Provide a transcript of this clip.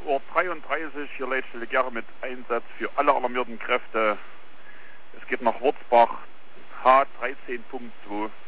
Uhr 33, hier Leitstelle Gera mit Einsatz für alle alarmierten Kräfte. Es geht nach Wurzbach, H13.2.